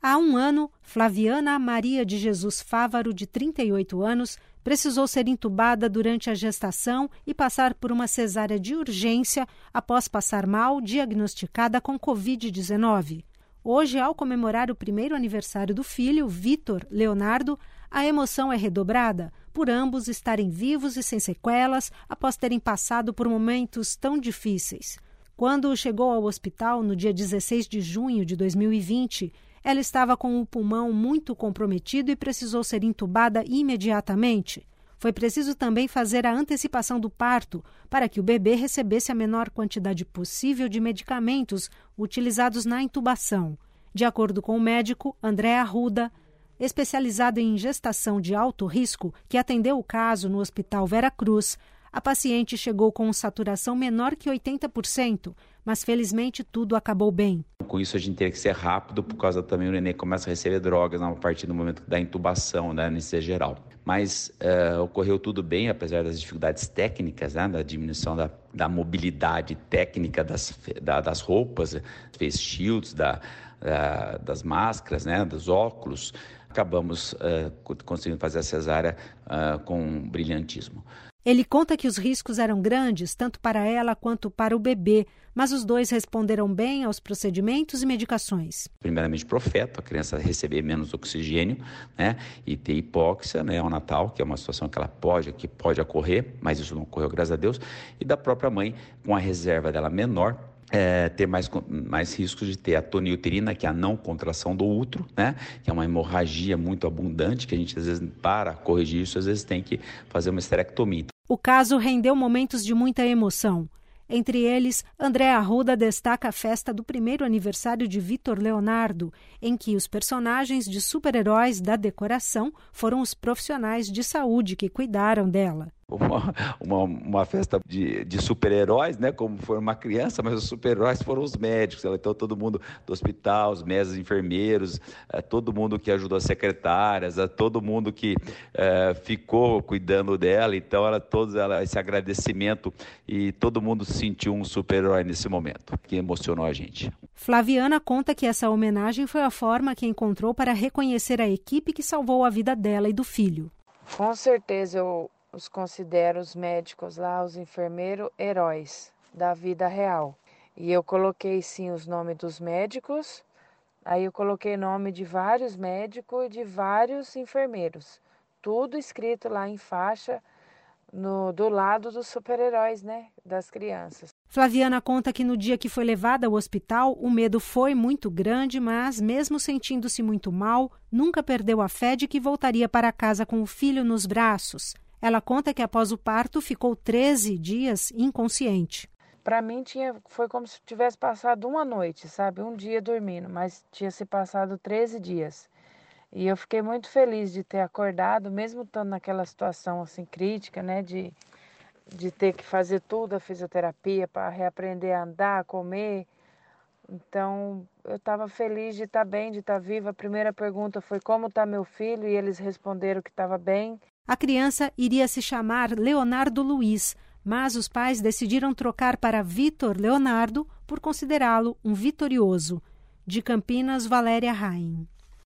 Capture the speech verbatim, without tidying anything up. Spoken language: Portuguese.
Há um ano, Flaviana Maria de Jesus Fávaro, de trinta e oito anos, precisou ser entubada durante a gestação e passar por uma cesárea de urgência após passar mal, diagnosticada com covid dezenove. Hoje, ao comemorar o primeiro aniversário do filho, Vitor Leonardo, a emoção é redobrada por ambos estarem vivos e sem sequelas após terem passado por momentos tão difíceis. Quando chegou ao hospital no dia dezesseis de junho de dois mil e vinte, ela estava com o pulmão muito comprometido e precisou ser entubada imediatamente. Foi preciso também fazer a antecipação do parto para que o bebê recebesse a menor quantidade possível de medicamentos utilizados na intubação. De acordo com o médico André Arruda, especializado em gestação de alto risco, que atendeu o caso no Hospital Vera Cruz, a paciente chegou com saturação menor que oitenta por cento, mas felizmente tudo acabou bem. Com isso a gente teria que ser rápido, por causa também o neném começa a receber drogas a partir do momento da intubação, da anestesia geral. Mas uh, ocorreu tudo bem, apesar das dificuldades técnicas, né, da diminuição da, da mobilidade técnica das, da, das roupas, face shields, da, da, das máscaras, né, dos óculos. Acabamos uh, conseguindo fazer a cesárea uh, com brilhantismo. Ele conta que os riscos eram grandes, tanto para ela quanto para o bebê, mas os dois responderam bem aos procedimentos e medicações. Primeiramente, pro feto, a criança receber menos oxigênio, né, e ter hipóxia, né, ao Natal, que é uma situação que ela pode, que pode ocorrer, mas isso não ocorreu, graças a Deus, e da própria mãe, com a reserva dela menor, É, ter mais, mais riscos de ter a toniuterina, que é a não contração do útero, né? Que é uma hemorragia muito abundante, que a gente às vezes, para corrigir isso, às vezes tem que fazer uma esterectomia. O caso rendeu momentos de muita emoção. Entre eles, André Arruda destaca a festa do primeiro aniversário de Vitor Leonardo, em que os personagens de super-heróis da decoração foram os profissionais de saúde que cuidaram dela. Uma, uma, uma festa de, de super-heróis, né? Como foi uma criança, mas os super-heróis foram os médicos. Então, todo mundo do hospital, os médicos, enfermeiros, é, todo mundo que ajudou as secretárias, é, todo mundo que é, ficou cuidando dela. Então, ela, todos ela, esse agradecimento, e todo mundo sentiu um super-herói nesse momento, que emocionou a gente. Flaviana conta que essa homenagem foi a forma que encontrou para reconhecer a equipe que salvou a vida dela e do filho. Com certeza eu os considero, os médicos lá, os enfermeiros, heróis da vida real. E eu coloquei sim os nomes dos médicos, aí eu coloquei nome de vários médicos e de vários enfermeiros. Tudo escrito lá em faixa, no, do lado dos super-heróis, né, das crianças. Flaviana conta que no dia que foi levada ao hospital, o medo foi muito grande, mas mesmo sentindo-se muito mal, nunca perdeu a fé de que voltaria para casa com o filho nos braços. Ela conta que após o parto ficou treze dias inconsciente. Para mim tinha, foi como se tivesse passado uma noite, sabe? Um dia dormindo, mas tinha se passado treze dias. E eu fiquei muito feliz de ter acordado, mesmo estando naquela situação assim crítica, né? De, de ter que fazer tudo, a fisioterapia, para reaprender a andar, a comer. Então, eu estava feliz de estar bem, de estar viva. A primeira pergunta foi como está meu filho e eles responderam que estava bem. A criança iria se chamar Leonardo Luiz, mas os pais decidiram trocar para Vitor Leonardo por considerá-lo um vitorioso. De Campinas, Valéria Raim.